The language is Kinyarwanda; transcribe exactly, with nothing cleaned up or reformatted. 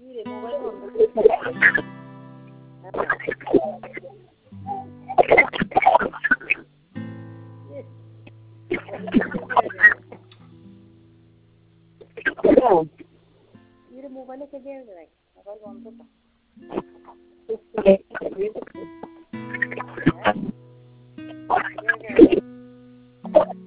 রে মোবাইল বন্ধ করে মোবাইলে কে দিয়ে দেয় মোবাইল বন্ধ তো